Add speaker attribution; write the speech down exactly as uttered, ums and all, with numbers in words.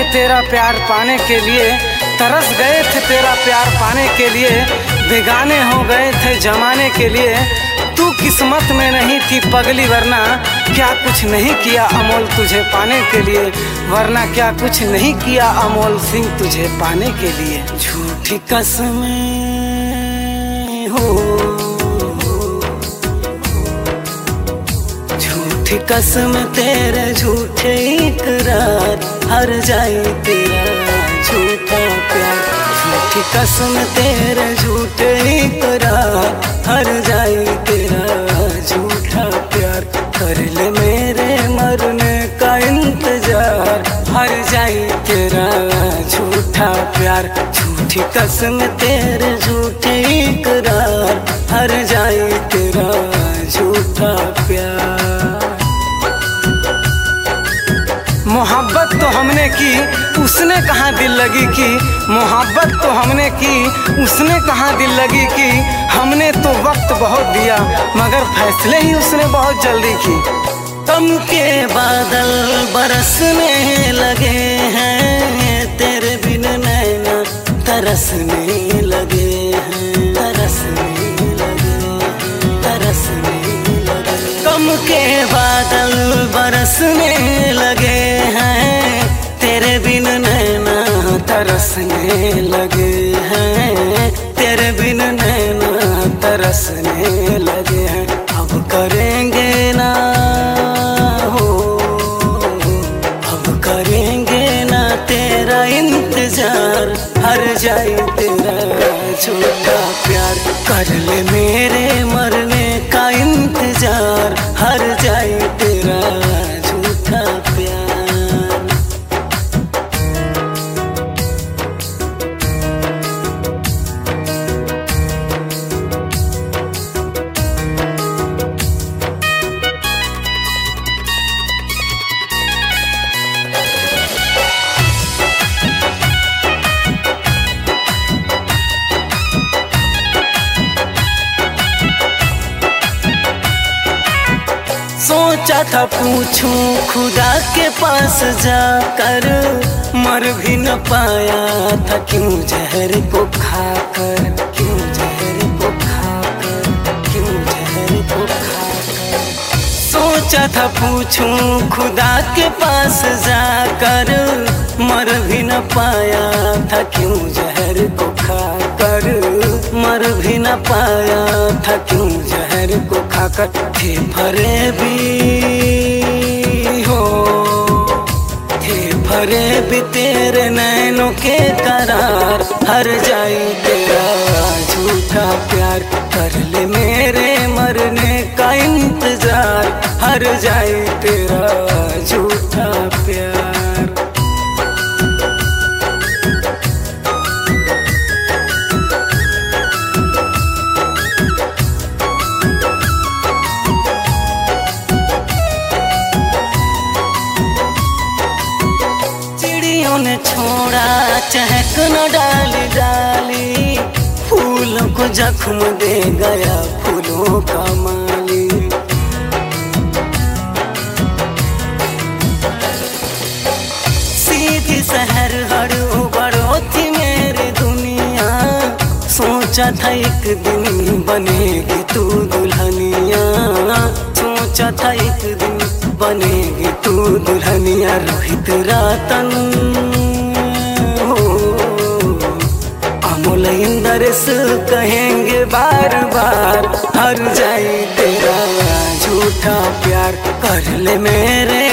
Speaker 1: तेरा प्यार पाने के लिए, तरस गए थे तेरा प्यार पाने के लिए, बेगाने हो गए थे जमाने के लिए। तू किस्मत में नहीं थी पगली, वरना क्या कुछ नहीं किया अमोल तुझे पाने के लिए, वरना क्या कुछ नहीं किया अमोल सिंह तुझे पाने के लिए। झूठी कसमें हो, झूठी कसम तेरे झूठे इकरार, हर जाए तेरा झूठा प्यार। झूठी कसम तेरे झूठे इकरार, हर जाए तेरा झूठा प्यार। कर ले मेरे मरने का इंतजार, हर जाए तेरा झूठा प्यार। झूठी कसम तेरे झूठे इकरार, हर जाए तेरा झूठा प्यार। मोहब्बत तो हमने की, उसने कहाँ दिल लगी की, मोहब्बत तो हमने की, उसने कहाँ दिल लगी की। हमने तो वक्त बहुत दिया, मगर फैसले ही उसने बहुत जल्दी की।
Speaker 2: गम के बादल बरसने लगे हैं, तेरे बिन नैना तरसने लगे हैं, तरसने लगे, तरसने लगे। गम के बादल बरसने लगे हैं, तेरे बिन नैना तरसने लगे हैं, तेरे बिन नैना तरसने लगे हैं। अब करेंगे ना हो, अब करेंगे ना तेरा इंतजार, हर जाए तेरा झूठा प्यार। कर ले मेरे मरने का इंतजार, हर जाए तेरा झूठा प्यार। सोचा था पूछूं खुदा के पास जाकर, मर भी न पाया था क्यों जहर को खाकर, क्यों जहर को खाकर, क्यों जहर को खाकर। सोचा था पूछूं खुदा के पास जाकर, मर भी न पाया था क्यों जहर को खाकर, मर भी न पाया था क्यों जहर को खाकर। थे भरे भी हो, थे भरे भी तेरे नैनों के करार, हर जाए तेरा झूठा प्यार। कर ले मेरे मरने का इंतजार, हर जाए तेरा झूठा प्यार। ने छोड़ा चहक न डाली डाली, फूलों को जख्म दे गया फूलों का माली। सीधी शहर हर उबड़ो थी मेरी दुनिया, सोचा था एक दिन बनेगी तू दुल्हनिया, सोचा था एक दिन बनेगी तू दुल्हनिया। रोहित रातन हो, अमोल इंद्रेश कहेंगे बार बार, हर जाए तेरा झूठा प्यार। कर ले मेरे